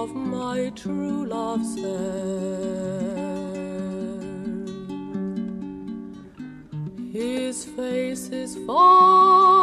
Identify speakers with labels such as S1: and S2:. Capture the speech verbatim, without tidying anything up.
S1: of my true love's hair. His face is far